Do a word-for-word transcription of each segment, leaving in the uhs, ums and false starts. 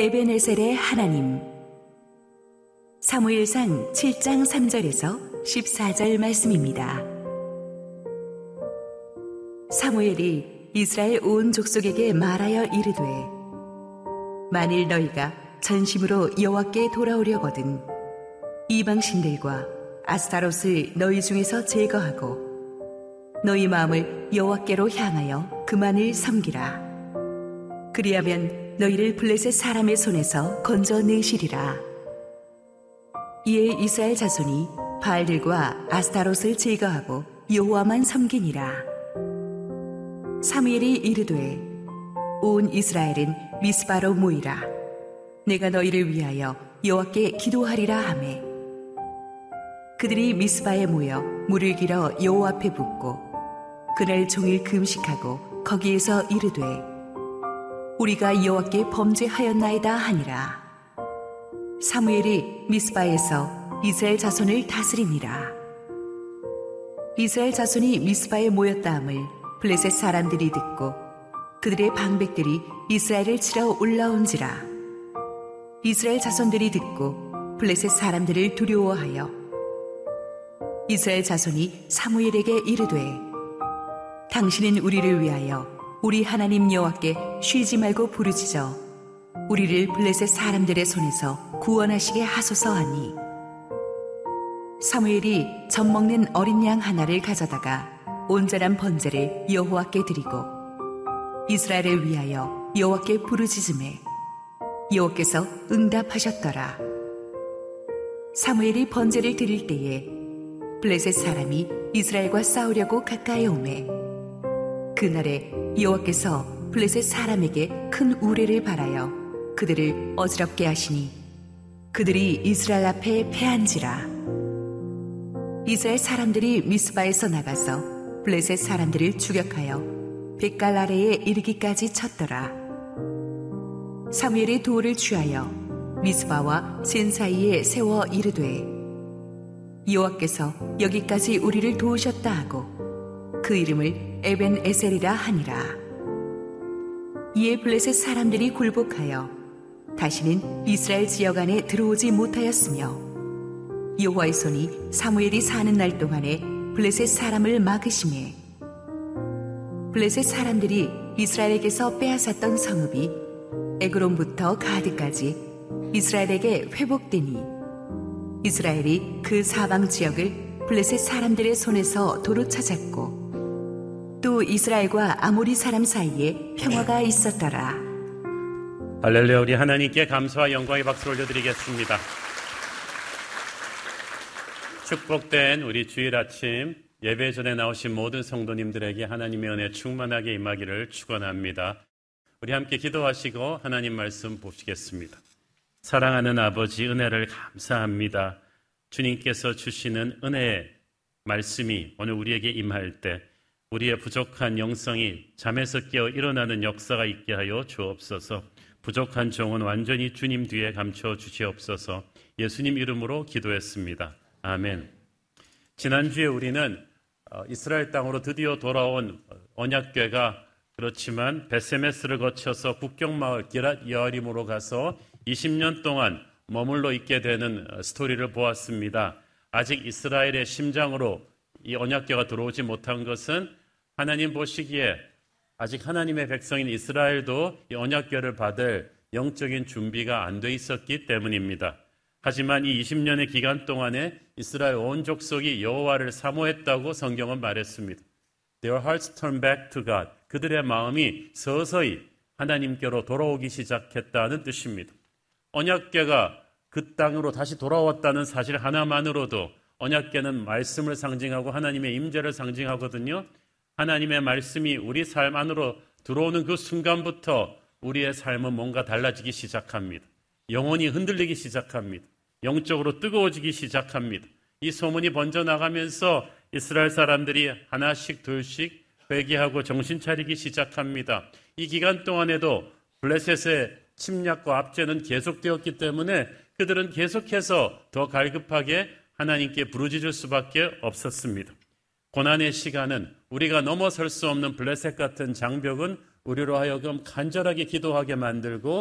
에벤에셀의 하나님. 사무엘상 칠 장 삼 절에서 십사 절 말씀입니다. 사무엘이 이스라엘 온 족속에게 말하여 이르되, 만일 너희가 전심으로 여호와께 돌아오려거든 이방신들과 아스타롯을 너희 중에서 제거하고 너희 마음을 여호와께로 향하여 그만을 섬기라. 그리하면 너희를 블레셋 사람의 손에서 건져내시리라. 이에 이스라엘 자손이 바알들과 아스타롯을 제거하고 여호와만 섬기니라. 사무엘이 이르되, 온 이스라엘은 미스바로 모이라. 내가 너희를 위하여 여호와께 기도하리라 하매, 그들이 미스바에 모여 물을 길어 여호와 앞에 붓고 그날 종일 금식하고 거기에서 이르되, 우리가 여호와께 범죄하였나이다 하니라. 사무엘이 미스바에서 이스라엘 자손을 다스리니라. 이스라엘 자손이 미스바에 모였다 함을 블레셋 사람들이 듣고 그들의 방백들이 이스라엘을 치러 올라온지라. 이스라엘 자손들이 듣고 블레셋 사람들을 두려워하여 이스라엘 자손이 사무엘에게 이르되, 당신은 우리를 위하여 우리 하나님 여호와께 쉬지 말고 부르짖어 우리를 블레셋 사람들의 손에서 구원하시게 하소서 하니, 사무엘이 젖 먹는 어린 양 하나를 가져다가 온전한 번제를 여호와께 드리고 이스라엘을 위하여 여호와께 부르짖음에 여호와께서 응답하셨더라. 사무엘이 번제를 드릴 때에 블레셋 사람이 이스라엘과 싸우려고 가까이 오매, 그날에 여호와께서 블레셋 사람에게 큰 우레를 발하여 그들을 어지럽게 하시니 그들이 이스라엘 앞에 패한지라. 이스라엘 사람들이 미스바에서 나가서 블레셋 사람들을 추격하여 벳갈 아래에 이르기까지 쳤더라. 사무엘이 돌을 취하여 미스바와 센 사이에 세워 이르되, 여호와께서 여기까지 우리를 도우셨다 하고 그 이름을 에벤에셀이라 하니라. 이에 블레셋 사람들이 굴복하여 다시는 이스라엘 지역 안에 들어오지 못하였으며, 여호와의 손이 사무엘이 사는 날 동안에 블레셋 사람을 막으시매, 블레셋 사람들이 이스라엘에게서 빼앗았던 성읍이 에그론부터 가드까지 이스라엘에게 회복되니 이스라엘이 그 사방 지역을 블레셋 사람들의 손에서 도로 찾았고 또 이스라엘과 아모리 사람 사이에 평화가 있었더라. 할렐루야. 우리 하나님께 감사와 영광의 박수를 올려드리겠습니다. 축복된 우리 주일 아침 예배 전에 나오신 모든 성도님들에게 하나님의 은혜 충만하게 임하기를 축원합니다. 우리 함께 기도하시고 하나님 말씀 보시겠습니다. 사랑하는 아버지, 은혜를 감사합니다. 주님께서 주시는 은혜의 말씀이 오늘 우리에게 임할 때 우리의 부족한 영성이 잠에서 깨어 일어나는 역사가 있게 하여 주옵소서. 부족한 종은 완전히 주님 뒤에 감춰 주시옵소서. 예수님 이름으로 기도했습니다. 아멘. 지난주에 우리는 이스라엘 땅으로 드디어 돌아온 언약궤가 그렇지만 벳세메스를 거쳐서 국경마을 기랏 여아림으로 가서 이십 년 동안 머물러 있게 되는 스토리를 보았습니다. 아직 이스라엘의 심장으로 이 언약궤가 들어오지 못한 것은 하나님 보시기에 아직 하나님의 백성인 이스라엘도 이 언약궤를 받을 영적인 준비가 안 돼 있었기 때문입니다. 하지만 이 이십 년의 기간 동안에 이스라엘 온 족속이 여호와를 사모했다고 성경은 말했습니다. Their hearts turned back to God. 그들의 마음이 서서히 하나님께로 돌아오기 시작했다는 뜻입니다. 언약궤가 그 땅으로 다시 돌아왔다는 사실 하나만으로도, 언약궤는 말씀을 상징하고 하나님의 임재를 상징하거든요. 하나님의 말씀이 우리 삶 안으로 들어오는 그 순간부터 우리의 삶은 뭔가 달라지기 시작합니다. 영혼이 흔들리기 시작합니다. 영적으로 뜨거워지기 시작합니다. 이 소문이 번져나가면서 이스라엘 사람들이 하나씩 둘씩 회개하고 정신 차리기 시작합니다. 이 기간 동안에도 블레셋의 침략과 압제는 계속되었기 때문에 그들은 계속해서 더 갈급하게 하나님께 부르짖을 수밖에 없었습니다. 고난의 시간은 우리가 넘어설 수 없는 블레셋 같은 장벽은 우리로 하여금 간절하게 기도하게 만들고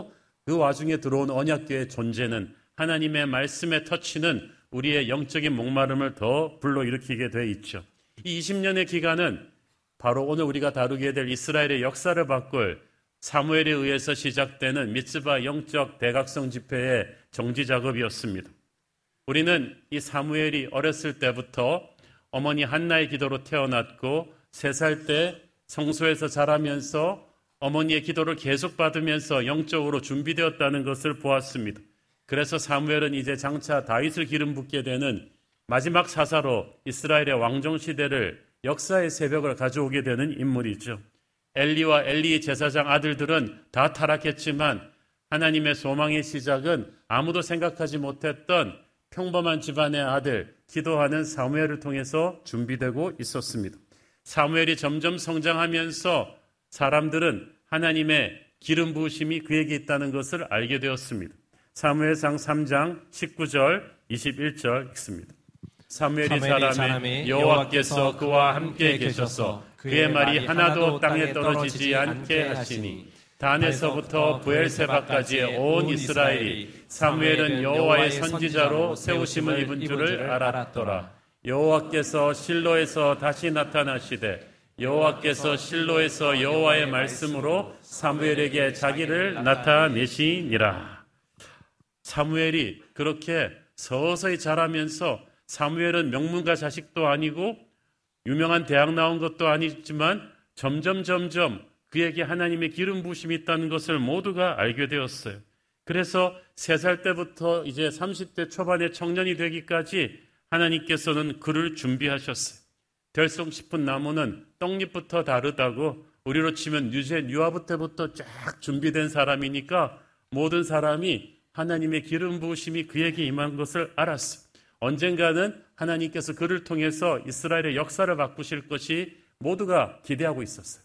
그 와중에 들어온 언약궤의 존재는, 하나님의 말씀의 터치는 우리의 영적인 목마름을 더 불러일으키게 돼 있죠. 이 이십 년의 기간은 바로 오늘 우리가 다루게 될 이스라엘의 역사를 바꿀 사무엘에 의해서 시작되는 미tz바 영적 대각성 집회의 정지 작업이었습니다. 우리는 이 사무엘이 어렸을 때부터 어머니 한나의 기도로 태어났고 세 살 때 성소에서 자라면서 어머니의 기도를 계속 받으면서 영적으로 준비되었다는 것을 보았습니다. 그래서 사무엘은 이제 장차 다윗을 기름 붓게 되는 마지막 사사로 이스라엘의 왕정 시대를, 역사의 새벽을 가져오게 되는 인물이죠. 엘리와 엘리 제사장 아들들은 다 타락했지만 하나님의 소망의 시작은 아무도 생각하지 못했던 평범한 집안의 아들, 기도하는 사무엘을 통해서 준비되고 있었습니다. 사무엘이 점점 성장하면서 사람들은 하나님의 기름 부으심이 그에게 있다는 것을 알게 되었습니다. 사무엘상 삼 장 십구 절 이십일 절 읽습니다. 사무엘이 자라매 여호와께서 그와 함께 계셔서 그의 말이 하나도 땅에 떨어지지 않게 하시니 단에서부터 브엘세바까지의 온 이스라엘이 사무엘은 여호와의 선지자로 세우심을 입은 줄을 알았더라. 여호와께서 실로에서 다시 나타나시되 여호와께서 실로에서 여호와의 말씀으로 사무엘에게 자기를 나타내시니라. 사무엘이 그렇게 서서히 자라면서, 사무엘은 명문가 자식도 아니고 유명한 대학 나온 것도 아니지만 점점 점점 그에게 하나님의 기름 부으심이 있다는 것을 모두가 알게 되었어요. 그래서 세 살 때부터 이제 삼십 대 초반의 청년이 되기까지 하나님께서는 그를 준비하셨어요. 될송 싶은 나무는 떡잎부터 다르다고, 우리로 치면 뉴제, 뉴아부 때부터 쫙 준비된 사람이니까 모든 사람이 하나님의 기름 부으심이 그에게 임한 것을 알았어요. 언젠가는 하나님께서 그를 통해서 이스라엘의 역사를 바꾸실 것이 모두가 기대하고 있었어요.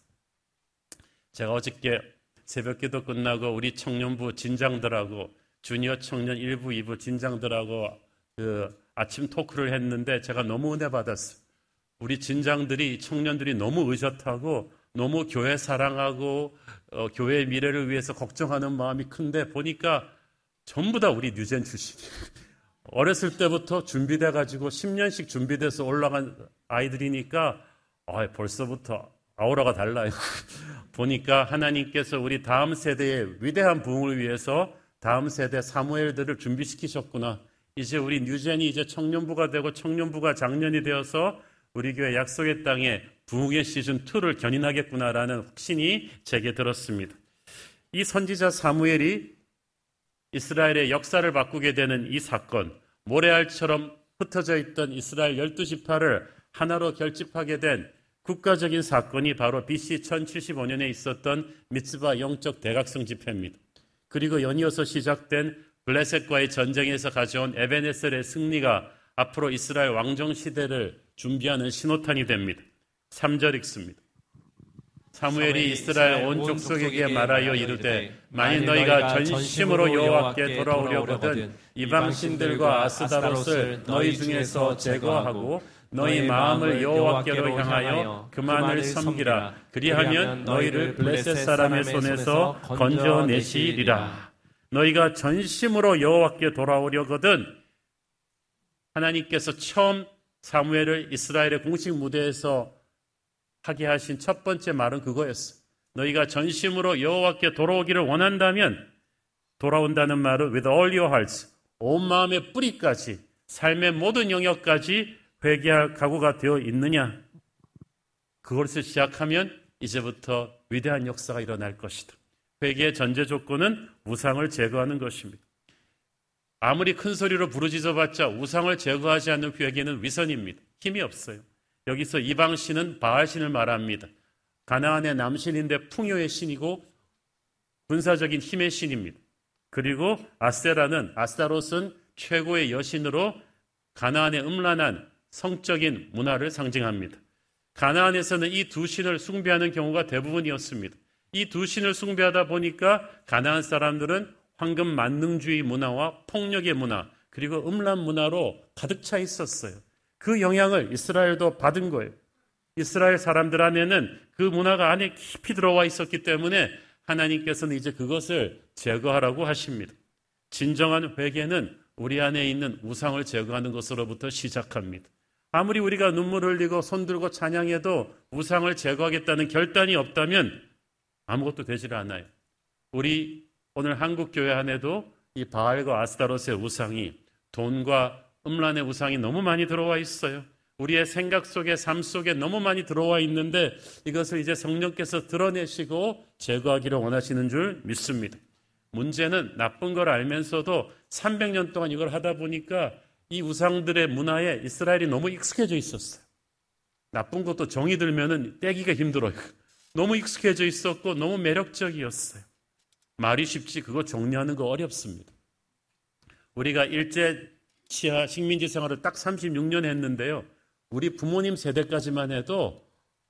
제가 어저께 새벽기도 끝나고 우리 청년부 진장들하고, 주니어 청년 일 부, 이 부 진장들하고 그 아침 토크를 했는데 제가 너무 은혜 받았어요. 우리 진장들이, 청년들이 너무 의젓하고 너무 교회 사랑하고 어, 교회의 미래를 위해서 걱정하는 마음이 큰데, 보니까 전부 다 우리 뉴젠 출신이에요. 어렸을 때부터 준비돼가지고 십 년씩 준비돼서 올라간 아이들이니까 아, 벌써부터 아우라가 달라요. 보니까 하나님께서 우리 다음 세대의 위대한 부흥을 위해서 다음 세대 사무엘들을 준비시키셨구나. 이제 우리 뉴젠이 이제 청년부가 되고 청년부가 장년이 되어서 우리 교회 약속의 땅에 부흥의 시즌 이를 견인하겠구나라는 확신이 제게 들었습니다. 이 선지자 사무엘이 이스라엘의 역사를 바꾸게 되는 이 사건, 모래알처럼 흩어져 있던 이스라엘 열두 지파를 하나로 결집하게 된 국가적인 사건이 바로 비씨 천칠십오 년에 있었던 미tz바 영적 대각성 집회입니다. 그리고 연이어서 시작된 블레셋과의 전쟁에서 가져온 에벤에셀의 승리가 앞으로 이스라엘 왕정 시대를 준비하는 신호탄이 됩니다. 삼 절 읽습니다. 사무엘이 이스라엘 온 족속에게 말하여 이르되 만일 너희가 전심으로 여호와께 돌아오려거든 이방 신들과 아스다롯을 너희 중에서 제거하고 너희 마음을 여호와께로 향하여 그만을 섬기라. 그리하면 너희를 블레셋 사람의 손에서 건져내시리라. 너희가 전심으로 여호와께 돌아오려거든, 하나님께서 처음 사무엘을 이스라엘의 공식 무대에서 하게 하신 첫 번째 말은 그거였어. 너희가 전심으로 여호와께 돌아오기를 원한다면, 돌아온다는 말은 with all your hearts, 온 마음의 뿌리까지, 삶의 모든 영역까지 회개할 각오가 되어 있느냐? 그것을 시작하면 이제부터 위대한 역사가 일어날 것이다. 회개의 전제 조건은 우상을 제거하는 것입니다. 아무리 큰 소리로 부르짖어봤자 우상을 제거하지 않는 회개는 위선입니다. 힘이 없어요. 여기서 이방신은 바알신을 말합니다. 가나안의 남신인데 풍요의 신이고 군사적인 힘의 신입니다. 그리고 아세라는, 아스타롯은 최고의 여신으로 가나안의 음란한 성적인 문화를 상징합니다. 가나안에서는 이 두 신을 숭배하는 경우가 대부분이었습니다. 이 두 신을 숭배하다 보니까 가나안 사람들은 황금 만능주의 문화와 폭력의 문화, 그리고 음란 문화로 가득 차 있었어요. 그 영향을 이스라엘도 받은 거예요. 이스라엘 사람들 안에는 그 문화가 안에 깊이 들어와 있었기 때문에 하나님께서는 이제 그것을 제거하라고 하십니다. 진정한 회개는 우리 안에 있는 우상을 제거하는 것으로부터 시작합니다. 아무리 우리가 눈물 흘리고 손들고 찬양해도 우상을 제거하겠다는 결단이 없다면 아무것도 되질 않아요. 우리 오늘 한국교회 안에도 이 바알과 아스타롯의 우상이, 돈과 음란의 우상이 너무 많이 들어와 있어요. 우리의 생각 속에, 삶 속에 너무 많이 들어와 있는데 이것을 이제 성령께서 드러내시고 제거하기를 원하시는 줄 믿습니다. 문제는 나쁜 걸 알면서도 삼백 년 동안 이걸 하다 보니까 이 우상들의 문화에 이스라엘이 너무 익숙해져 있었어요. 나쁜 것도 정이 들면은 떼기가 힘들어요. 너무 익숙해져 있었고 너무 매력적이었어요. 말이 쉽지 그거 정리하는 거 어렵습니다. 우리가 일제 치하 식민지 생활을 딱 삼십육 년 했는데요. 우리 부모님 세대까지만 해도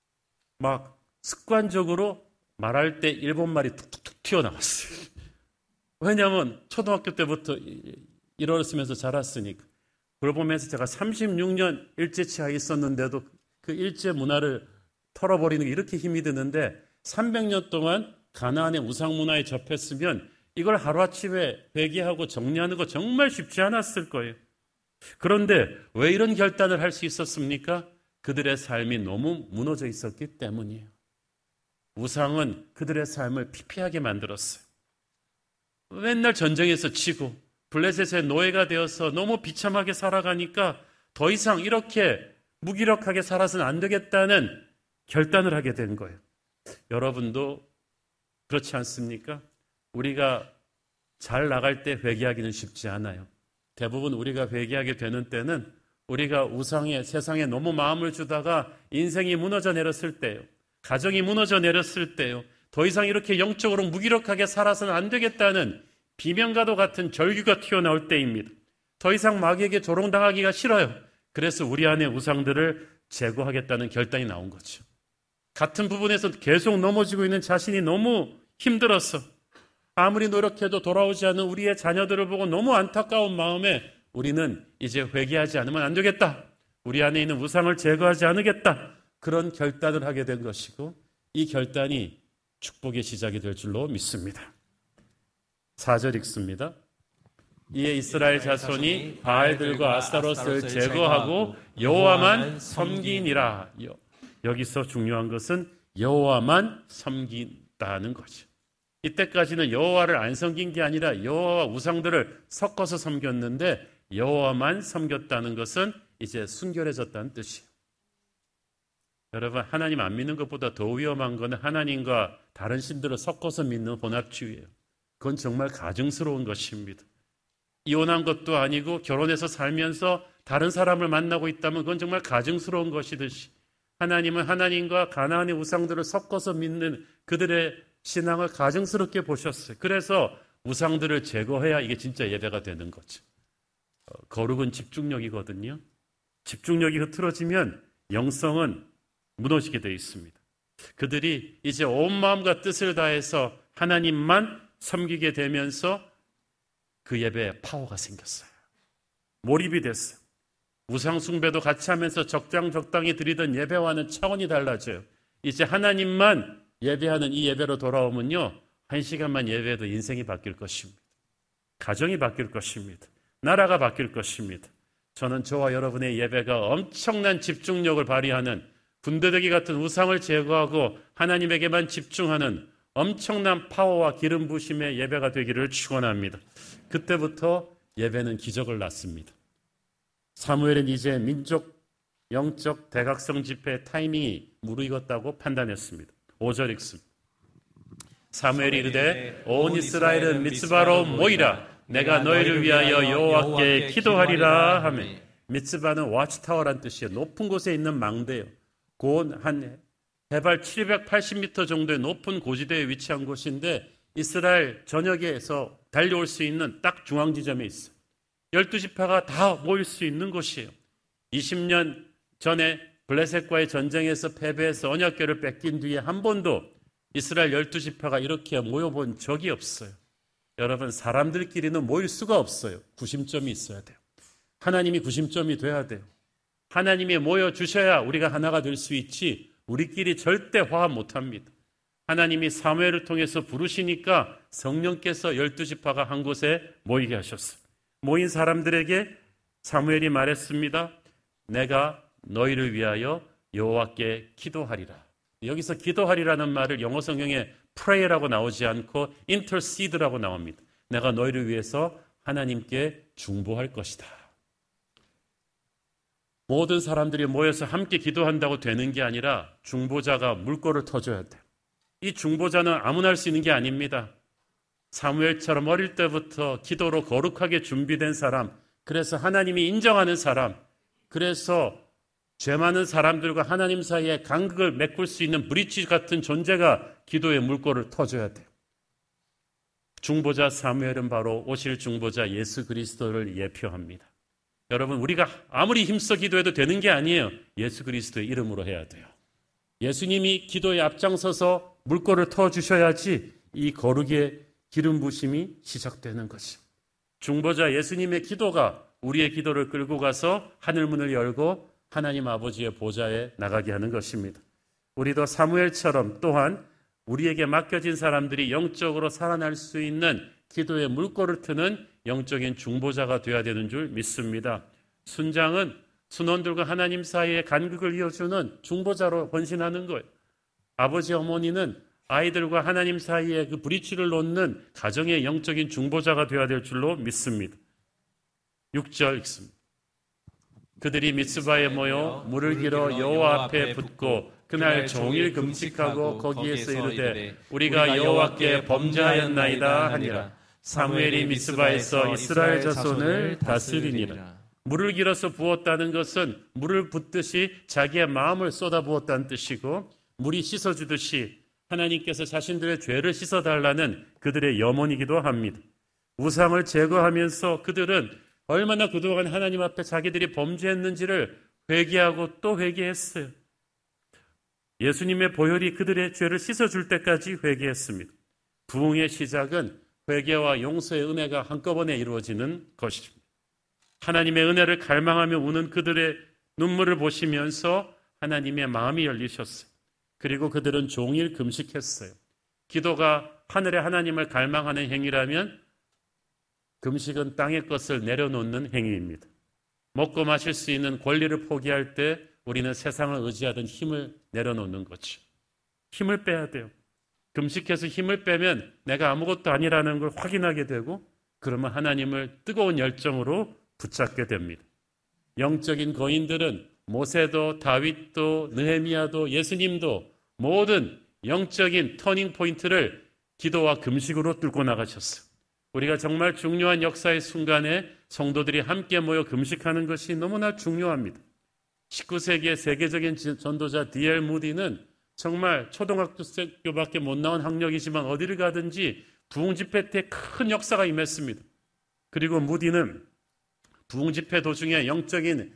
막 습관적으로 말할 때 일본말이 툭툭툭 튀어나왔어요. 왜냐하면 초등학교 때부터 일어서면서 자랐으니까. 그걸 보면서 제가 삼십육 년 일제 치하에 있었는데도 그 일제 문화를 털어버리는 게 이렇게 힘이 드는데 삼백 년 동안 가나안의 우상 문화에 접했으면 이걸 하루아침에 회개하고 정리하는 거 정말 쉽지 않았을 거예요. 그런데 왜 이런 결단을 할 수 있었습니까? 그들의 삶이 너무 무너져 있었기 때문이에요. 우상은 그들의 삶을 피폐하게 만들었어요. 맨날 전쟁에서 치고 블레셋의 노예가 되어서 너무 비참하게 살아가니까 더 이상 이렇게 무기력하게 살아서는 안 되겠다는 결단을 하게 된 거예요. 여러분도 그렇지 않습니까? 우리가 잘 나갈 때 회개하기는 쉽지 않아요. 대부분 우리가 회개하게 되는 때는 우리가 우상에, 세상에 너무 마음을 주다가 인생이 무너져 내렸을 때요. 가정이 무너져 내렸을 때요. 더 이상 이렇게 영적으로 무기력하게 살아서는 안 되겠다는 비명과도 같은 절규가 튀어나올 때입니다. 더 이상 마귀에게 조롱당하기가 싫어요. 그래서 우리 안에 우상들을 제거하겠다는 결단이 나온 거죠. 같은 부분에서 계속 넘어지고 있는 자신이 너무 힘들었어. 아무리 노력해도 돌아오지 않는 우리의 자녀들을 보고 너무 안타까운 마음에 우리는 이제 회개하지 않으면 안 되겠다. 우리 안에 있는 우상을 제거하지 않겠다. 그런 결단을 하게 된 것이고 이 결단이 축복의 시작이 될 줄로 믿습니다. 사 절 읽습니다. 이에 이스라엘 자손이 바알들과 아스타롯을 제거하고 여호와만 섬기니라. 여기서 중요한 것은 여호와만 섬긴다는 거죠. 이때까지는 여호와를 안 섬긴 게 아니라 여호와와 우상들을 섞어서 섬겼는데 여호와만 섬겼다는 것은 이제 순결해졌다는 뜻이에요. 여러분, 하나님 안 믿는 것보다 더 위험한 것은 하나님과 다른 신들을 섞어서 믿는 혼합주의예요. 그건 정말 가증스러운 것입니다. 이혼한 것도 아니고 결혼해서 살면서 다른 사람을 만나고 있다면 그건 정말 가증스러운 것이듯이 하나님은 하나님과 가나안의 우상들을 섞어서 믿는 그들의 신앙을 가증스럽게 보셨어요. 그래서 우상들을 제거해야 이게 진짜 예배가 되는 거죠. 거룩은 집중력이거든요. 집중력이 흐트러지면 영성은 무너지게 되어 있습니다. 그들이 이제 온 마음과 뜻을 다해서 하나님만 섬기게 되면서 그 예배에 파워가 생겼어요. 몰입이 됐어요. 우상 숭배도 같이 하면서 적당적당히 드리던 예배와는 차원이 달라져요. 이제 하나님만 예배하는 이 예배로 돌아오면요, 한 시간만 예배해도 인생이 바뀔 것입니다. 가정이 바뀔 것입니다. 나라가 바뀔 것입니다. 저는 저와 여러분의 예배가 엄청난 집중력을 발휘하는 군더더기 같은 우상을 제거하고 하나님에게만 집중하는 엄청난 파워와 기름 부심의 예배가 되기를 축원합니다. 그때부터 예배는 기적을 낳습니다. 사무엘은 이제 민족 영적 대각성 집회 타이밍이 무르익었다고 판단했습니다. 오 절 읽습니다. 사무엘이 이르되 온 이스라엘은 미스바로 모이라. 내가 너희를 위하여 여호와께 기도하리라 하며. 미스바는 와치타워란 뜻이에요. 높은 곳에 있는 망대예요. 곧 한 해발 칠백팔십 미터 정도의 높은 고지대에 위치한 곳인데 이스라엘 전역에서 달려올 수 있는 딱 중앙 지점에 있어요. 열두 지파가 다 모일 수 있는 곳이에요. 이십 년 전에 블레셋과의 전쟁에서 패배해서 언약궤를 뺏긴 뒤에 한 번도 이스라엘 열두 지파가 이렇게 모여본 적이 없어요. 여러분, 사람들끼리는 모일 수가 없어요. 구심점이 있어야 돼요. 하나님이 구심점이 돼야 돼요. 하나님이 모여주셔야 우리가 하나가 될 수 있지 우리끼리 절대 화합 못합니다. 하나님이 사무엘을 통해서 부르시니까 성령께서 열두 지파가 한 곳에 모이게 하셨어요. 모인 사람들에게 사무엘이 말했습니다. 내가 너희를 위하여 여호와께 기도하리라. 여기서 기도하리라는 말을 영어 성경에 pray라고 나오지 않고 intercede라고 나옵니다. 내가 너희를 위해서 하나님께 중보할 것이다. 모든 사람들이 모여서 함께 기도한다고 되는 게 아니라 중보자가 물꼬를 터줘야 돼요. 이 중보자는 아무나 할 수 있는 게 아닙니다. 사무엘처럼 어릴 때부터 기도로 거룩하게 준비된 사람, 그래서 하나님이 인정하는 사람, 그래서 죄 많은 사람들과 하나님 사이에 간극을 메꿀 수 있는 브릿지 같은 존재가 기도의 물꼬를 터줘야 돼요. 중보자 사무엘은 바로 오실 중보자 예수 그리스도를 예표합니다. 여러분, 우리가 아무리 힘써 기도해도 되는 게 아니에요. 예수 그리스도의 이름으로 해야 돼요. 예수님이 기도에 앞장서서 물꼬를 터주셔야지 이 거룩의 기름 부심이 시작되는 것입니다. 중보자 예수님의 기도가 우리의 기도를 끌고 가서 하늘문을 열고 하나님 아버지의 보좌에 나가게 하는 것입니다. 우리도 사무엘처럼 또한 우리에게 맡겨진 사람들이 영적으로 살아날 수 있는 기도의 물꼬를 트는 영적인 중보자가 되어야 되는 줄 믿습니다. 순장은 순원들과 하나님 사이의 간극을 이어주는 중보자로 헌신하는 거예요. 아버지 어머니는 아이들과 하나님 사이에 그 브릿지를 놓는 가정의 영적인 중보자가 되어야 될 줄로 믿습니다. 육 절 읽습니다. 그들이 미스바에 모여 물을 길어 여호와 앞에 붓고 그날 종일 금식하고 거기에서 이르되 우리가 여호와께 범죄하였나이다 하니라. 사무엘이 미스바에서 이스라엘 자손을 다스리니라. 물을 길어서 부었다는 것은 물을 붓듯이 자기의 마음을 쏟아 부었다는 뜻이고, 물이 씻어주듯이 하나님께서 자신들의 죄를 씻어달라는 그들의 염원이기도 합니다. 우상을 제거하면서 그들은 얼마나 그동안 하나님 앞에 자기들이 범죄했는지를 회개하고 또 회개했어요. 예수님의 보혈이 그들의 죄를 씻어줄 때까지 회개했습니다. 부흥의 시작은 회개와 용서의 은혜가 한꺼번에 이루어지는 것입니다. 하나님의 은혜를 갈망하며 우는 그들의 눈물을 보시면서 하나님의 마음이 열리셨어요. 그리고 그들은 종일 금식했어요. 기도가 하늘의 하나님을 갈망하는 행위라면 금식은 땅의 것을 내려놓는 행위입니다. 먹고 마실 수 있는 권리를 포기할 때 우리는 세상을 의지하던 힘을 내려놓는 거죠. 힘을 빼야 돼요. 금식해서 힘을 빼면 내가 아무것도 아니라는 걸 확인하게 되고, 그러면 하나님을 뜨거운 열정으로 붙잡게 됩니다. 영적인 거인들은 모세도 다윗도 느헤미야도 예수님도 모든 영적인 터닝 포인트를 기도와 금식으로 뚫고 나가셨어요. 우리가 정말 중요한 역사의 순간에 성도들이 함께 모여 금식하는 것이 너무나 중요합니다. 십구 세기의 세계적인 전도자 디 엘 무디는 정말 초등학교밖에 못 나온 학력이지만 어디를 가든지 부흥 집회 때 큰 역사가 임했습니다. 그리고 무디는 부흥 집회 도중에 영적인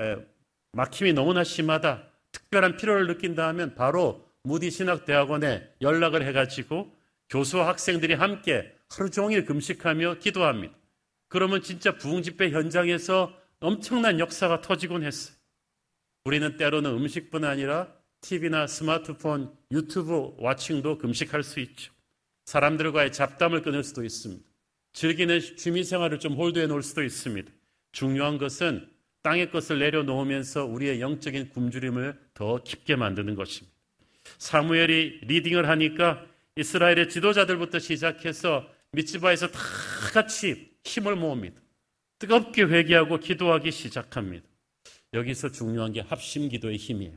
막힘이 너무나 심하다, 특별한 필요를 느낀다 하면 바로 무디 신학대학원에 연락을 해가지고 교수와 학생들이 함께 하루 종일 금식하며 기도합니다. 그러면 진짜 부흥 집회 현장에서 엄청난 역사가 터지곤 했어요. 우리는 때로는 음식뿐 아니라 티비나 스마트폰, 유튜브 와칭도 금식할 수 있죠. 사람들과의 잡담을 끊을 수도 있습니다. 즐기는 취미생활을 좀 홀드해 놓을 수도 있습니다. 중요한 것은 땅의 것을 내려놓으면서 우리의 영적인 굶주림을 더 깊게 만드는 것입니다. 사무엘이 리딩을 하니까 이스라엘의 지도자들부터 시작해서 미츠바에서 다 같이 힘을 모읍니다. 뜨겁게 회개하고 기도하기 시작합니다. 여기서 중요한 게 합심기도의 힘이에요.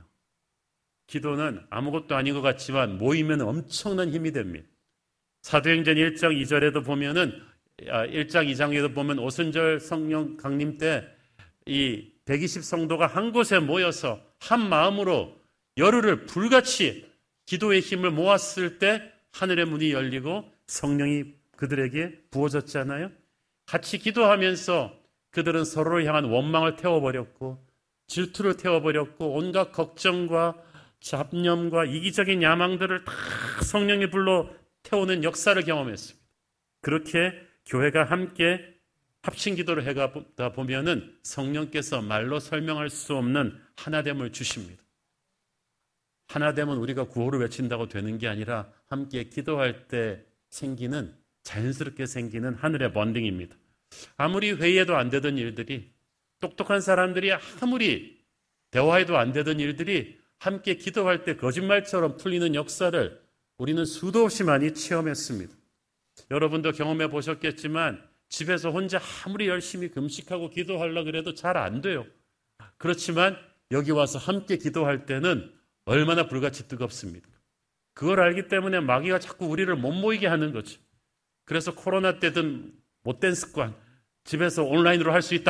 기도는 아무것도 아닌 것 같지만 모이면 엄청난 힘이 됩니다. 사도행전 일 장 이 절에도 보면은 일 장 이 장에도 보면 오순절 성령 강림 때 이 백이십 성도가 한 곳에 모여서 한 마음으로 열흘을 불같이 기도의 힘을 모았을 때 하늘의 문이 열리고 성령이 그들에게 부어졌잖아요. 같이 기도하면서 그들은 서로를 향한 원망을 태워버렸고 질투를 태워버렸고 온갖 걱정과 잡념과 이기적인 야망들을 다 성령이 불러 태우는 역사를 경험했습니다. 그렇게 교회가 함께 합심 기도를 해가다 보면은 성령께서 말로 설명할 수 없는 하나됨을 주십니다. 하나 되면 우리가 구호를 외친다고 되는 게 아니라 함께 기도할 때 생기는, 자연스럽게 생기는 하늘의 번딩입니다. 아무리 회의해도 안 되던 일들이, 똑똑한 사람들이 아무리 대화해도 안 되던 일들이 함께 기도할 때 거짓말처럼 풀리는 역사를 우리는 수도 없이 많이 체험했습니다. 여러분도 경험해 보셨겠지만 집에서 혼자 아무리 열심히 금식하고 기도하려고 해도 잘 안 돼요. 그렇지만 여기 와서 함께 기도할 때는 얼마나 불같이 뜨겁습니까? 그걸 알기 때문에 마귀가 자꾸 우리를 못 모이게 하는 거죠. 그래서 코로나 때든 못된 습관, 집에서 온라인으로 할 수 있다.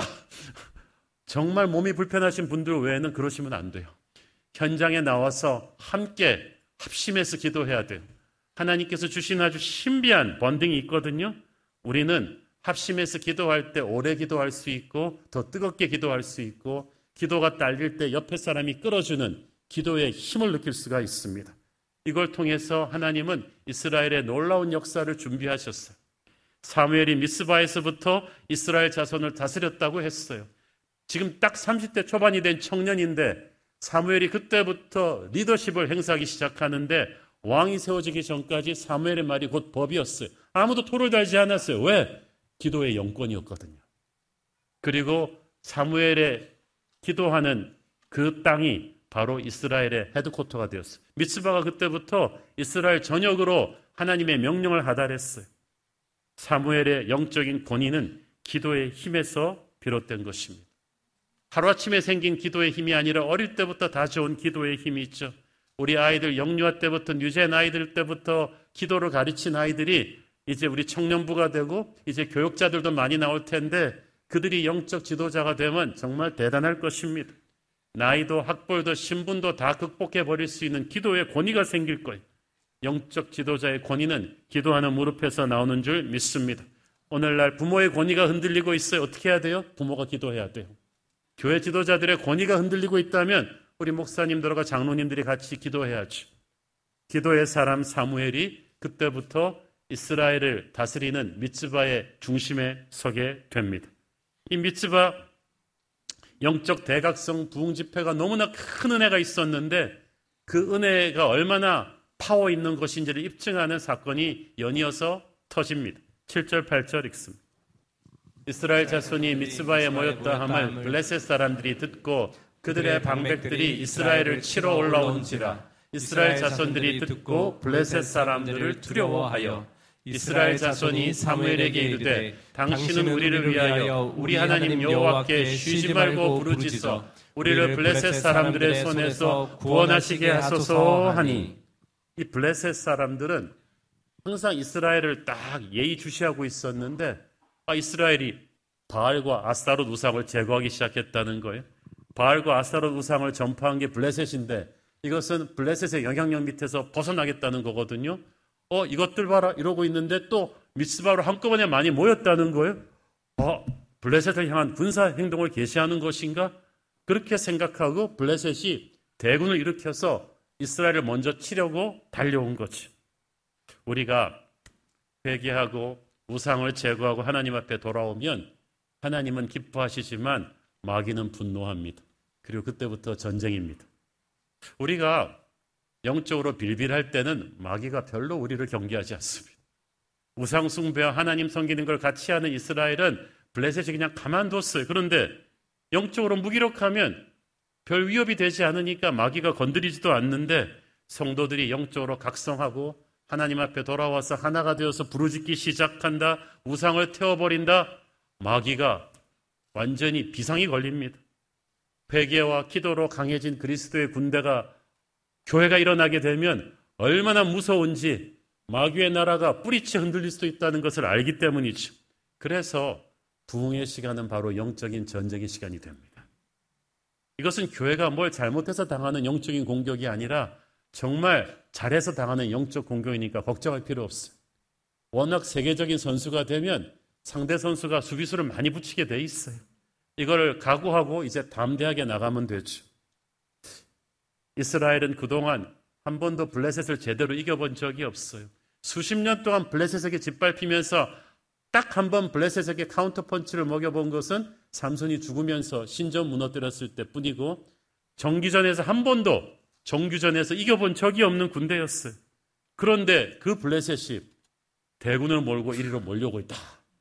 정말 몸이 불편하신 분들 외에는 그러시면 안 돼요. 현장에 나와서 함께 합심해서 기도해야 돼요. 하나님께서 주신 아주 신비한 번딩이 있거든요. 우리는 합심해서 기도할 때 오래 기도할 수 있고 더 뜨겁게 기도할 수 있고 기도가 딸릴 때 옆에 사람이 끌어주는 기도의 힘을 느낄 수가 있습니다. 이걸 통해서 하나님은 이스라엘의 놀라운 역사를 준비하셨어요. 사무엘이 미스바에서부터 이스라엘 자손을 다스렸다고 했어요. 지금 딱 삼십 대 초반이 된 청년인데 사무엘이 그때부터 리더십을 행사하기 시작하는데 왕이 세워지기 전까지 사무엘의 말이 곧 법이었어요. 아무도 토를 달지 않았어요. 왜? 기도의 영권이었거든요. 그리고 사무엘의 기도하는 그 땅이 바로 이스라엘의 헤드쿼터가 되었어요. 미츠바가 그때부터 이스라엘 전역으로 하나님의 명령을 하달했어요. 사무엘의 영적인 권위는 기도의 힘에서 비롯된 것입니다. 하루아침에 생긴 기도의 힘이 아니라 어릴 때부터 다져온 기도의 힘이 있죠. 우리 아이들 영유아 때부터 유재 아이들 때부터 기도를 가르친 아이들이 이제 우리 청년부가 되고 이제 교육자들도 많이 나올 텐데 그들이 영적 지도자가 되면 정말 대단할 것입니다. 나이도 학벌도 신분도 다 극복해 버릴 수 있는 기도의 권위가 생길 거예요. 영적 지도자의 권위는 기도하는 무릎에서 나오는 줄 믿습니다. 오늘날 부모의 권위가 흔들리고 있어요. 어떻게 해야 돼요? 부모가 기도해야 돼요. 교회 지도자들의 권위가 흔들리고 있다면 우리 목사님들과 장로님들이 같이 기도해야죠. 기도의 사람 사무엘이 그때부터 이스라엘을 다스리는 미츠바의 중심에 서게 됩니다. 이 미츠바 영적 대각성 부흥 집회가 너무나 큰 은혜가 있었는데 그 은혜가 얼마나 파워 있는 것인지를 입증하는 사건이 연이어서 터집니다. 칠 절 팔 절 읽습니다. 이스라엘 자손이 미츠바에 모였다 함을 블레셋 사람들이 듣고 그들의 방백들이 이스라엘을 치러 올라온지라. 이스라엘 자손들이 듣고 블레셋 사람들을 두려워하여 이스라엘 자손이 사무엘에게 이르되 당신은 우리를 위하여 우리 하나님 여호와께 쉬지 말고 부르짖어 우리를 블레셋 사람들의 손에서 구원하시게 하소서 하니. 이 블레셋 사람들은 항상 이스라엘을 딱 예의주시하고 있었는데 아, 이스라엘이 바알과 아스타롯 우상을 제거하기 시작했다는 거예요. 바알과 아스타롯 우상을 전파한 게 블레셋인데 이것은 블레셋의 영향력 밑에서 벗어나겠다는 거거든요. 어, 이것들 봐라 이러고 있는데 또 미스바로 한꺼번에 많이 모였다는 거예요. 어, 블레셋을 향한 군사 행동을 개시하는 것인가? 그렇게 생각하고 블레셋이 대군을 일으켜서 이스라엘을 먼저 치려고 달려온 거죠. 우리가 회개하고 우상을 제거하고 하나님 앞에 돌아오면 하나님은 기뻐하시지만 마귀는 분노합니다. 그리고 그때부터 전쟁입니다. 우리가 영적으로 빌빌할 때는 마귀가 별로 우리를 경계하지 않습니다. 우상 숭배와 하나님 섬기는 걸 같이 하는 이스라엘은 블레셋이 그냥 가만뒀어요. 그런데 영적으로 무기력하면 별 위협이 되지 않으니까 마귀가 건드리지도 않는데 성도들이 영적으로 각성하고 하나님 앞에 돌아와서 하나가 되어서 부르짖기 시작한다. 우상을 태워버린다. 마귀가 완전히 비상이 걸립니다. 회개와 기도로 강해진 그리스도의 군대가 교회가 일어나게 되면 얼마나 무서운지 마귀의 나라가 뿌리째 흔들릴 수도 있다는 것을 알기 때문이죠. 그래서 부흥의 시간은 바로 영적인 전쟁의 시간이 됩니다. 이것은 교회가 뭘 잘못해서 당하는 영적인 공격이 아니라 정말 잘해서 당하는 영적 공격이니까 걱정할 필요 없어요. 워낙 세계적인 선수가 되면 상대 선수가 수비수를 많이 붙이게 돼 있어요. 이걸 각오하고 이제 담대하게 나가면 되죠. 이스라엘은 그동안 한 번도 블레셋을 제대로 이겨본 적이 없어요. 수십 년 동안 블레셋에게 짓밟히면서 딱 한 번 블레셋에게 카운터 펀치를 먹여본 것은 삼손이 죽으면서 신전 무너뜨렸을 때뿐이고 정기전에서 한 번도 정규전에서 이겨본 적이 없는 군대였어요. 그런데 그 블레셋이 대군을 몰고 이리로 몰려오고 있다.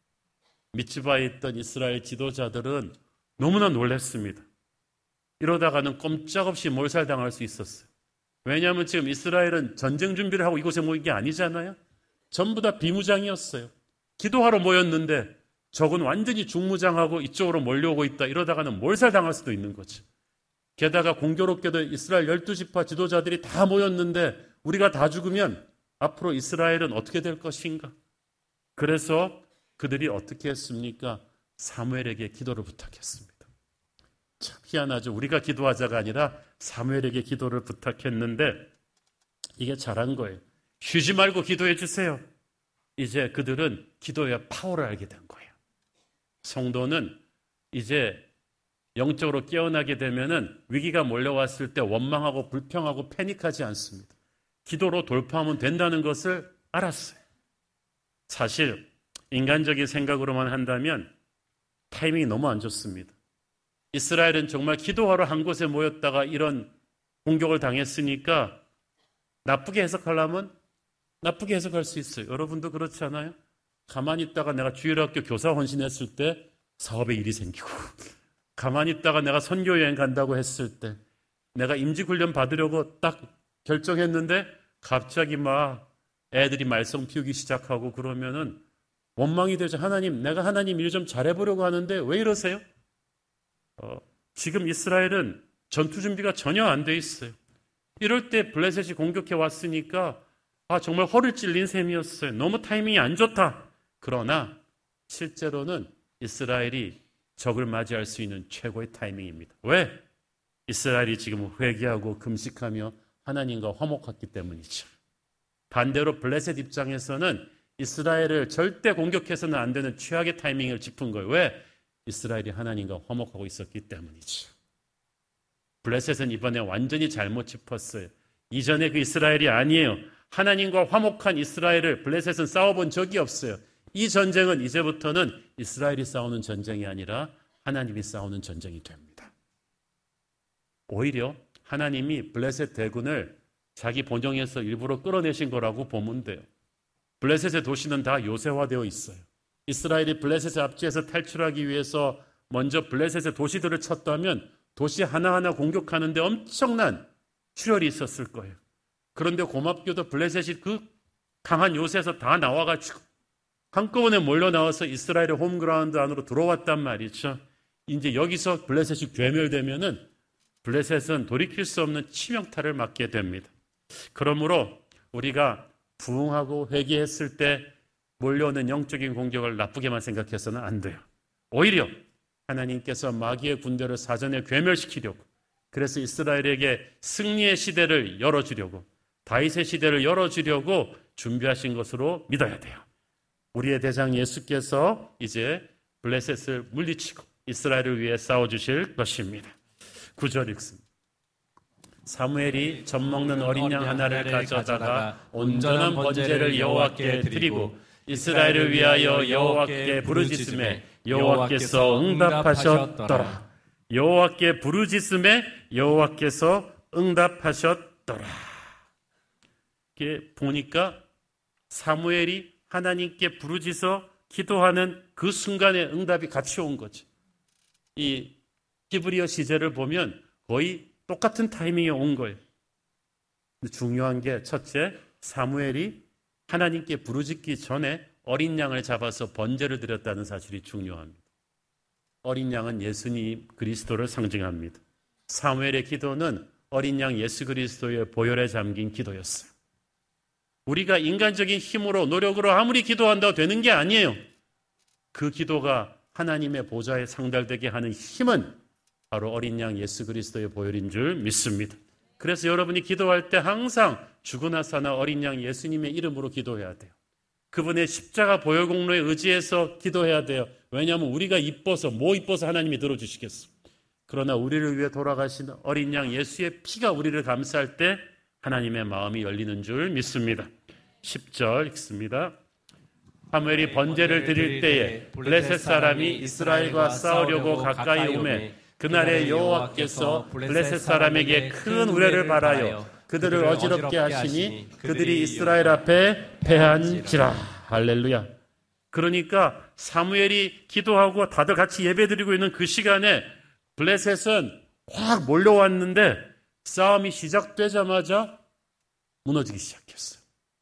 미츠바에 있던 이스라엘 지도자들은 너무나 놀랐습니다. 이러다가는 꼼짝없이 몰살당할 수 있었어요. 왜냐하면 지금 이스라엘은 전쟁 준비를 하고 이곳에 모인 게 아니잖아요. 전부 다 비무장이었어요. 기도하러 모였는데 적은 완전히 중무장하고 이쪽으로 몰려오고 있다. 이러다가는 몰살당할 수도 있는 거죠. 게다가 공교롭게도 이스라엘 열두 지파 지도자들이 다 모였는데 우리가 다 죽으면 앞으로 이스라엘은 어떻게 될 것인가? 그래서 그들이 어떻게 했습니까? 사무엘에게 기도를 부탁했습니다. 참 희한하죠. 우리가 기도하자가 아니라 사무엘에게 기도를 부탁했는데 이게 잘한 거예요. 쉬지 말고 기도해 주세요. 이제 그들은 기도의 파워를 알게 된 거예요. 성도는 이제 영적으로 깨어나게 되면은 위기가 몰려왔을 때 원망하고 불평하고 패닉하지 않습니다. 기도로 돌파하면 된다는 것을 알았어요. 사실 인간적인 생각으로만 한다면 타이밍이 너무 안 좋습니다. 이스라엘은 정말 기도하러 한 곳에 모였다가 이런 공격을 당했으니까 나쁘게 해석하려면 나쁘게 해석할 수 있어요. 여러분도 그렇지 않아요? 가만히 있다가 내가 주일학교 교사 헌신했을 때 사업에 일이 생기고, 가만히 있다가 내가 선교여행 간다고 했을 때, 내가 임직훈련 받으려고 딱 결정했는데 갑자기 막 애들이 말썽 피우기 시작하고 그러면은 원망이 되죠. 하나님, 내가 하나님 일 좀 잘해보려고 하는데 왜 이러세요? 어, 지금 이스라엘은 전투 준비가 전혀 안 돼 있어요. 이럴 때 블레셋이 공격해 왔으니까 아 정말 허를 찔린 셈이었어요. 너무 타이밍이 안 좋다. 그러나 실제로는 이스라엘이 적을 맞이할 수 있는 최고의 타이밍입니다. 왜? 이스라엘이 지금 회개하고 금식하며 하나님과 화목했기 때문이죠. 반대로 블레셋 입장에서는 이스라엘을 절대 공격해서는 안 되는 최악의 타이밍을 짚은 거예요. 왜? 이스라엘이 하나님과 화목하고 있었기 때문이죠. 블레셋은 이번에 완전히 잘못 짚었어요. 이전에 그 이스라엘이 아니에요. 하나님과 화목한 이스라엘을 블레셋은 싸워본 적이 없어요. 이 전쟁은 이제부터는 이스라엘이 싸우는 전쟁이 아니라 하나님이 싸우는 전쟁이 됩니다. 오히려 하나님이 블레셋 대군을 자기 본영에서 일부러 끌어내신 거라고 보면 돼요. 블레셋의 도시는 다 요새화되어 있어요. 이스라엘이 블레셋의 압제에서 탈출하기 위해서 먼저 블레셋의 도시들을 쳤다면 도시 하나하나 공격하는데 엄청난 출혈이 있었을 거예요. 그런데 고맙게도 블레셋이 그 강한 요새에서 다 나와가지고 한꺼번에 몰려 나와서 이스라엘의 홈그라운드 안으로 들어왔단 말이죠. 이제 여기서 블레셋이 괴멸되면은 블레셋은 돌이킬 수 없는 치명타를 맞게 됩니다. 그러므로 우리가 부흥하고 회개했을 때 몰려오는 영적인 공격을 나쁘게만 생각해서는 안 돼요. 오히려 하나님께서 마귀의 군대를 사전에 괴멸시키려고, 그래서 이스라엘에게 승리의 시대를 열어주려고, 다윗의 시대를 열어주려고 준비하신 것으로 믿어야 돼요. 우리의 대장 예수께서 이제 블레셋을 물리치고 이스라엘을 위해 싸워주실 것입니다. 구 절 읽습니다. 사무엘이 젖먹는 어린 양 하나를 가져다가 온전한 번제를 여호와께 드리고 이스라엘을 위하여 여호와께 부르짖음에 여호와께서 응답하셨더라. 여호와께 부르짖음에 여호와께서 응답하셨더라. 이게 보니까 사무엘이 하나님께 부르짖어 기도하는 그 순간에 응답이 같이 온 거죠. 이 히브리어 시제를 보면 거의 똑같은 타이밍에 온 거예요. 중요한 게 첫째, 사무엘이 하나님께 부르짖기 전에 어린 양을 잡아서 번제를 드렸다는 사실이 중요합니다. 어린 양은 예수님 그리스도를 상징합니다. 사무엘의 기도는 어린 양 예수 그리스도의 보혈에 잠긴 기도였어요. 우리가 인간적인 힘으로 노력으로 아무리 기도한다고 되는 게 아니에요. 그 기도가 하나님의 보좌에 상달되게 하는 힘은 바로 어린 양 예수 그리스도의 보혈인 줄 믿습니다. 그래서 여러분이 기도할 때 항상 죽으나 사나 어린 양 예수님의 이름으로 기도해야 돼요. 그분의 십자가 보혈 공로에 의지해서 기도해야 돼요. 왜냐하면 우리가 이뻐서 뭐 이뻐서 하나님이 들어주시겠어. 그러나 우리를 위해 돌아가신 어린 양 예수의 피가 우리를 감싸할 때 하나님의 마음이 열리는 줄 믿습니다. 십 절 읽습니다. 사무엘이 번제를 드릴 때에 블레셋 사람이 이스라엘과 싸우려고 가까이 오매 그날에 여호와께서 블레셋 사람에게 큰 우레를 발하여 그들을 어지럽게 하시니 그들이 이스라엘 앞에 패한지라. 할렐루야. 그러니까 사무엘이 기도하고 다들 같이 예배드리고 있는 그 시간에 블레셋은 확 몰려왔는데 싸움이 시작되자마자 무너지기 시작했어요.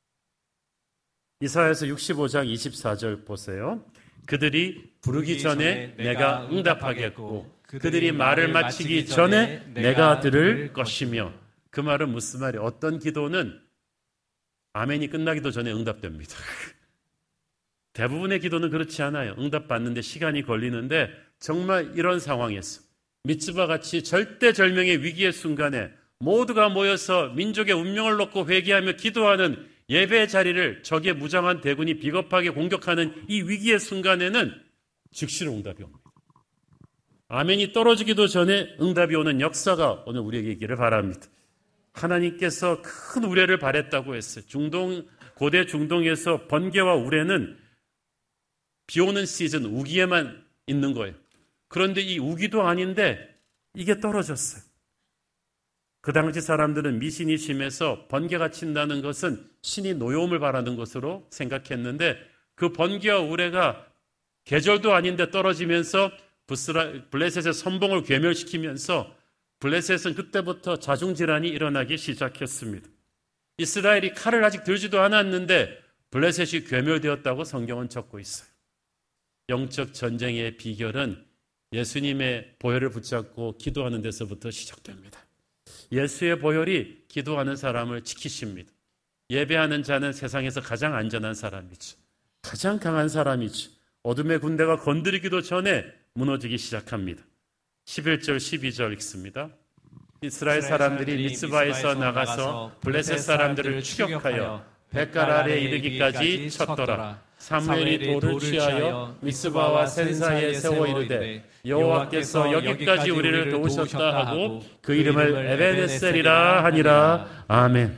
이사야서 육십오 장 이십사 절 보세요. 그들이 부르기 전에 내가 응답하겠고 그들이 말을 마치기 전에 내가 들을 것이며. 그 말은 무슨 말이에요? 어떤 기도는 아멘이 끝나기도 전에 응답됩니다. 대부분의 기도는 그렇지 않아요. 응답받는데 시간이 걸리는데 정말 이런 상황에서 미츠바 같이 절대절명의 위기의 순간에 모두가 모여서 민족의 운명을 놓고 회개하며 기도하는 예배의 자리를 적의 무장한 대군이 비겁하게 공격하는 이 위기의 순간에는 즉시로 응답이 옵니다. 아멘이 떨어지기도 전에 응답이 오는 역사가 오늘 우리에게 있기를 바랍니다. 하나님께서 큰 우레를 바랬다고 했어요. 중동, 고대 중동에서 번개와 우레는 비 오는 시즌 우기에만 있는 거예요. 그런데 이 우기도 아닌데 이게 떨어졌어요. 그 당시 사람들은 미신이 심해서 번개가 친다는 것은 신이 노여움을 바라는 것으로 생각했는데 그 번개와 우레가 계절도 아닌데 떨어지면서 부스라, 블레셋의 선봉을 괴멸시키면서 블레셋은 그때부터 자중질환이 일어나기 시작했습니다. 이스라엘이 칼을 아직 들지도 않았는데 블레셋이 괴멸되었다고 성경은 적고 있어요. 영적 전쟁의 비결은 예수님의 보혈을 붙잡고 기도하는 데서부터 시작됩니다. 예수의 보혈이 기도하는 사람을 지키십니다. 예배하는 자는 세상에서 가장 안전한 사람이죠. 가장 강한 사람이죠. 어둠의 군대가 건드리기도 전에 무너지기 시작합니다. 십일 절 십이 절 읽습니다. 이스라엘 사람들이 미스바에서 나가서 블레셋 사람들을 추격하여 벳갈 아래 이르기까지 쳤더라. 사무엘이 돌을 취하여 미스바와 센 사이에 세워 이르되 여호와께서 여기까지 우리를 도우셨다 하고 그 이름을 에벤에셀이라 하니라. 아멘.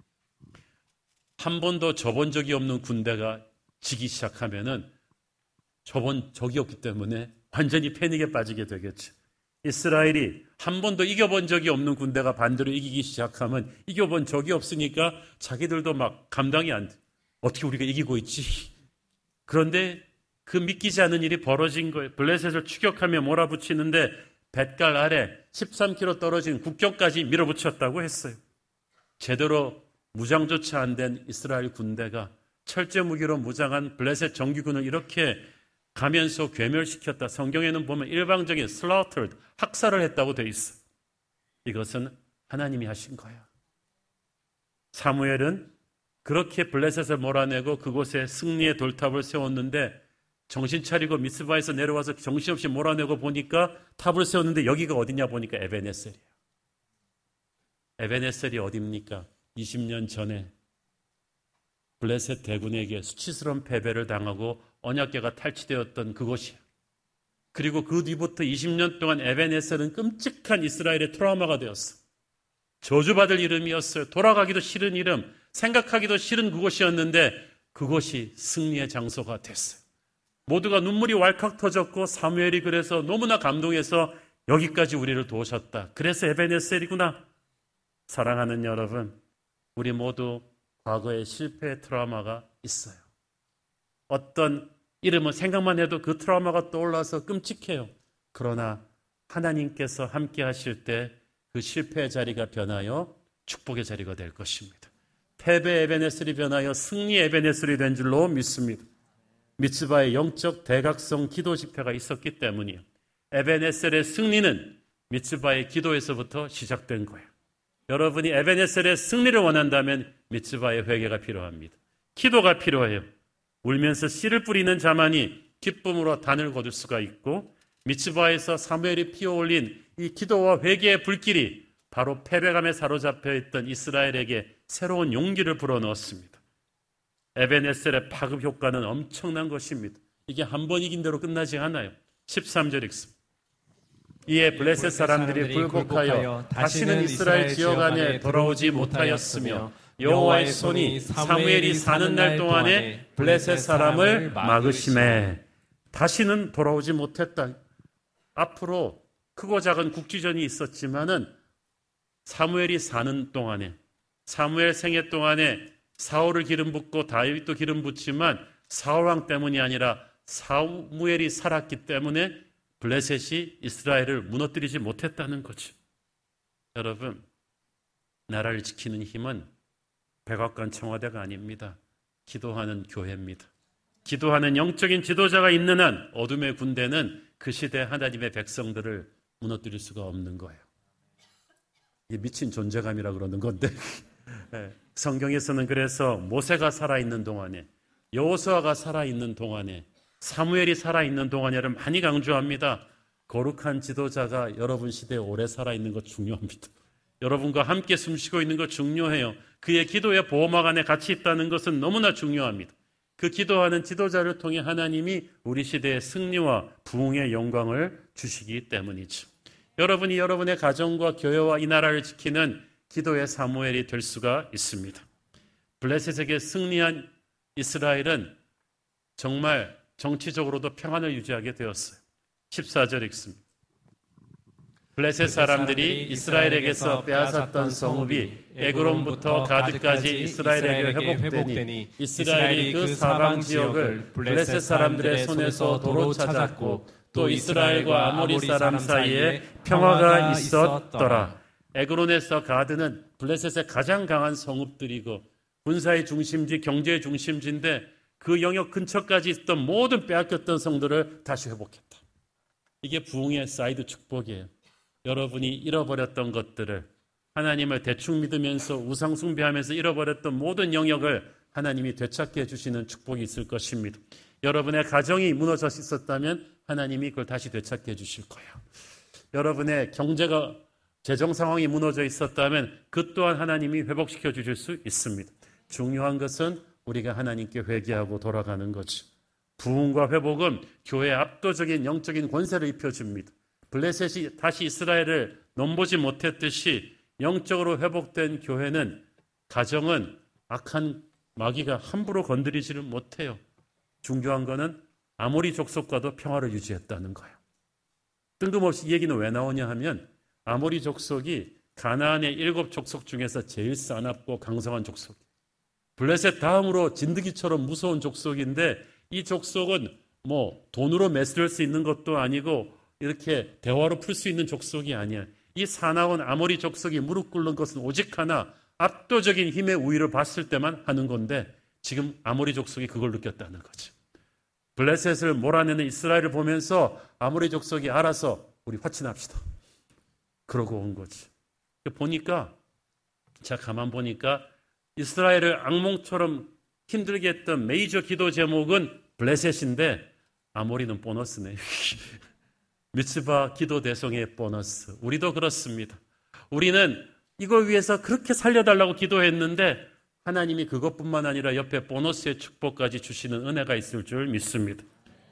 한 번도 져본 적이 없는 군대가 지기 시작하면은 져본 적이 없기 때문에 완전히 패닉에 빠지게 되겠죠. 이스라엘이 한 번도 이겨본 적이 없는 군대가 반대로 이기기 시작하면 이겨본 적이 없으니까 자기들도 막 감당이 안 돼. 어떻게 우리가 이기고 있지? 그런데 그 믿기지 않은 일이 벌어진 거예요. 블레셋을 추격하며 몰아붙이는데 벳갈 아래 십삼 킬로미터 떨어진 국경까지 밀어붙였다고 했어요. 제대로 무장조차 안 된 이스라엘 군대가 철제 무기로 무장한 블레셋 정규군을 이렇게 가면서 괴멸시켰다. 성경에는 보면 일방적인 slaughtered, 학살을 했다고 돼 있어. 이것은 하나님이 하신 거야. 사무엘은 그렇게 블레셋을 몰아내고 그곳에 승리의 돌탑을 세웠는데 정신 차리고 미스바에서 내려와서 정신없이 몰아내고 보니까 탑을 세웠는데 여기가 어디냐 보니까 에벤에셀이에요. 에벤에셀이 어디입니까? 이십 년 전에 블레셋 대군에게 수치스러운 패배를 당하고 언약궤가 탈취되었던 그곳이에요. 그리고 그 뒤부터 이십 년 동안 에벤에셀은 끔찍한 이스라엘의 트라우마가 되었어. 저주받을 이름이었어요. 돌아가기도 싫은 이름, 생각하기도 싫은 그곳이었는데 그곳이 승리의 장소가 됐어요. 모두가 눈물이 왈칵 터졌고 사무엘이 그래서 너무나 감동해서 여기까지 우리를 도우셨다. 그래서 에벤에셀이구나. 사랑하는 여러분, 우리 모두 과거의 실패의 트라우마가 있어요. 어떤 이름은 생각만 해도 그 트라우마가 떠올라서 끔찍해요. 그러나 하나님께서 함께 하실 때 그 실패의 자리가 변하여 축복의 자리가 될 것입니다. 패배 에벤에셀이 변하여 승리 에벤에셀이 된 줄로 믿습니다. 미츠바의 영적 대각성 기도 집회가 있었기 때문이에요. 에벤에셀의 승리는 미츠바의 기도에서부터 시작된 거예요. 여러분이 에벤에셀의 승리를 원한다면 미츠바의 회개가 필요합니다. 기도가 필요해요. 울면서 씨를 뿌리는 자만이 기쁨으로 단을 거둘 수가 있고 미츠바에서 사무엘이 피어올린 이 기도와 회개의 불길이 바로 패배감에 사로잡혀 있던 이스라엘에게 새로운 용기를 불어넣었습니다. 에벤에셀의 파급 효과는 엄청난 것입니다. 이게 한 번 이긴 대로 끝나지 않아요. 십삼 절 읽습니다. 이에 블레셋 사람들이 굴복하여 다시는 이스라엘 지역 안에 돌아오지 못하였으며 여호와의 손이 사무엘이 사는 날 동안에 블레셋 사람을 막으심에 다시는 돌아오지 못했다. 앞으로 크고 작은 국지전이 있었지만은 사무엘이 사는 동안에, 사무엘 생애 동안에 사울을 기름 붓고 다윗도 기름 붓지만 사울왕 때문이 아니라 사무엘이 살았기 때문에 블레셋이 이스라엘을 무너뜨리지 못했다는 거죠. 여러분, 나라를 지키는 힘은 백악관 청와대가 아닙니다. 기도하는 교회입니다. 기도하는 영적인 지도자가 있는 한 어둠의 군대는 그 시대 하나님의 백성들을 무너뜨릴 수가 없는 거예요. 이게 미친 존재감이라 그러는 건데 성경에서는 그래서 모세가 살아있는 동안에, 여호수아가 살아있는 동안에, 사무엘이 살아있는 동안에를 많이 강조합니다. 거룩한 지도자가 여러분 시대에 오래 살아있는 거 중요합니다. 여러분과 함께 숨쉬고 있는 거 중요해요. 그의 기도의 보호막 안에 같이 있다는 것은 너무나 중요합니다. 그 기도하는 지도자를 통해 하나님이 우리 시대의 승리와 부흥의 영광을 주시기 때문이죠. 여러분이 여러분의 가정과 교회와 이 나라를 지키는 기도의 사무엘이 될 수가 있습니다. 블레셋에게 승리한 이스라엘은 정말 정치적으로도 평안을 유지하게 되었어요. 십사 절 읽습니다. 블레셋 사람들이 이스라엘에게서 빼앗았던 성읍이 에그론부터 가드까지 이스라엘에게 회복되니 이스라엘이 그 사방 지역을 블레셋 사람들의 손에서 도로 찾았고 또 이스라엘과 아모리 사람 사이에 평화가 있었더라. 에그론에서 가드는 블레셋의 가장 강한 성읍들이고 군사의 중심지, 경제의 중심지인데 그 영역 근처까지 있던 모든 빼앗겼던 성들을 다시 회복했다. 이게 부흥의 사이드 축복이에요. 여러분이 잃어버렸던 것들을, 하나님을 대충 믿으면서 우상 숭배하면서 잃어버렸던 모든 영역을 하나님이 되찾게 해주시는 축복이 있을 것입니다. 여러분의 가정이 무너져 있었다면 하나님이 그걸 다시 되찾게 해주실 거예요. 여러분의 경제가, 재정 상황이 무너져 있었다면 그 또한 하나님이 회복시켜 주실 수 있습니다. 중요한 것은 우리가 하나님께 회개하고 돌아가는 거죠. 부흥과 회복은 교회에 압도적인 영적인 권세를 입혀줍니다. 블레셋이 다시 이스라엘을 넘보지 못했듯이 영적으로 회복된 교회는, 가정은 악한 마귀가 함부로 건드리지를 못해요. 중요한 거는 아모리 족속과도 평화를 유지했다는 거예요. 뜬금없이 이 얘기는 왜 나오냐 하면 아모리 족속이 가나안의 일곱 족속 중에서 제일 싸납고 강성한 족속이에요. 블레셋 다음으로 진드기처럼 무서운 족속인데 이 족속은 뭐 돈으로 매스릴 수 있는 것도 아니고 이렇게 대화로 풀 수 있는 족속이 아니야. 이 사나운 아모리 족속이 무릎 꿇는 것은 오직 하나, 압도적인 힘의 우위를 봤을 때만 하는 건데 지금 아모리 족속이 그걸 느꼈다는 거죠. 블레셋을 몰아내는 이스라엘을 보면서 아모리 족속이 알아서 우리 화친합시다. 그러고 온 거지. 보니까, 제가 가만 보니까 이스라엘을 악몽처럼 힘들게 했던 메이저 기도 제목은 블레셋인데 아모리는 보너스네. 미츠바 기도 대성의 보너스. 우리도 그렇습니다. 우리는 이걸 위해서 그렇게 살려달라고 기도했는데 하나님이 그것뿐만 아니라 옆에 보너스의 축복까지 주시는 은혜가 있을 줄 믿습니다.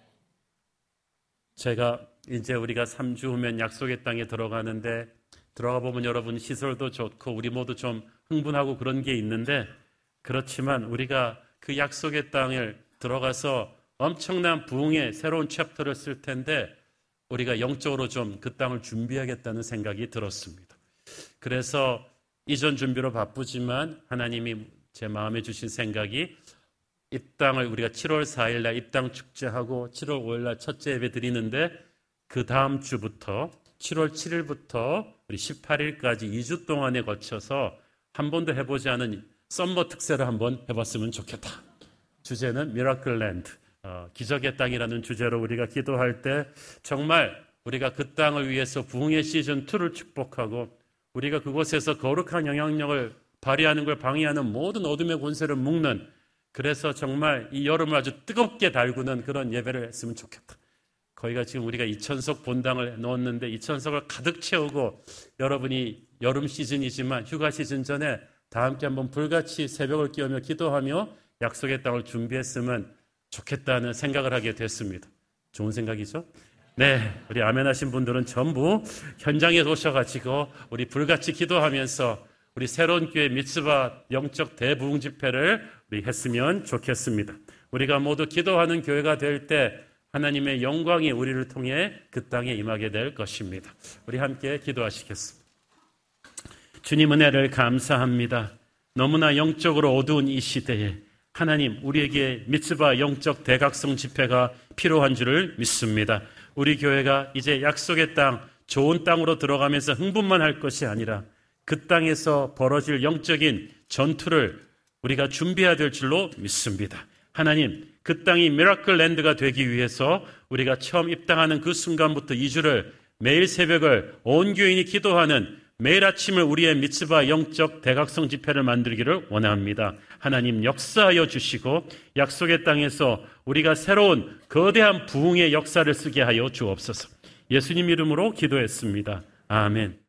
제가 이제 우리가 삼 주 후면 약속의 땅에 들어가는데 들어가 보면 여러분 시설도 좋고 우리 모두 좀 흥분하고 그런 게 있는데, 그렇지만 우리가 그 약속의 땅을 들어가서 엄청난 부흥의 새로운 챕터를 쓸 텐데 우리가 영적으로 좀 그 땅을 준비하겠다는 생각이 들었습니다. 그래서 이전 준비로 바쁘지만 하나님이 제 마음에 주신 생각이, 이 땅을 우리가 칠월 사일 날 입당 축제하고 칠월 오일 날 첫째 예배 드리는데 그 다음 주부터 칠월 칠일부터 우리 십팔일까지 이 주 동안에 거쳐서 한 번도 해보지 않은 썸머 특세를 한번 해봤으면 좋겠다. 주제는 미라클랜드, 어, 기적의 땅이라는 주제로 우리가 기도할 때 정말 우리가 그 땅을 위해서 부흥의 시즌이를 축복하고 우리가 그곳에서 거룩한 영향력을 발휘하는 걸 방해하는 모든 어둠의 권세를 묶는, 그래서 정말 이 여름을 아주 뜨겁게 달구는 그런 예배를 했으면 좋겠다. 거기가 지금 우리가 이천석 본당을 넣었는데 이천석을 가득 채우고, 여러분이 여름 시즌이지만 휴가 시즌 전에 다 함께 한번 불같이 새벽을 깨우며 기도하며 약속의 땅을 준비했으면 좋겠다는 생각을 하게 됐습니다. 좋은 생각이죠? 네, 우리 아멘 하신 분들은 전부 현장에 오셔가지고 우리 불같이 기도하면서 우리 새로운 교회 미츠바 영적 대부흥 집회를 우리 했으면 좋겠습니다. 우리가 모두 기도하는 교회가 될 때 하나님의 영광이 우리를 통해 그 땅에 임하게 될 것입니다. 우리 함께 기도하시겠습니다. 주님 은혜를 감사합니다. 너무나 영적으로 어두운 이 시대에 하나님 우리에게 미츠바 영적 대각성 집회가 필요한 줄을 믿습니다. 우리 교회가 이제 약속의 땅, 좋은 땅으로 들어가면서 흥분만 할 것이 아니라 그 땅에서 벌어질 영적인 전투를 우리가 준비해야 될 줄로 믿습니다. 하나님, 그 땅이 미라클 랜드가 되기 위해서 우리가 처음 입당하는 그 순간부터 이 주를 매일 새벽을 온 교인이 기도하는 매일 아침을 우리의 미츠바 영적 대각성 집회를 만들기를 원합니다. 하나님 역사하여 주시고 약속의 땅에서 우리가 새로운 거대한 부흥의 역사를 쓰게 하여 주옵소서. 예수님 이름으로 기도했습니다. 아멘.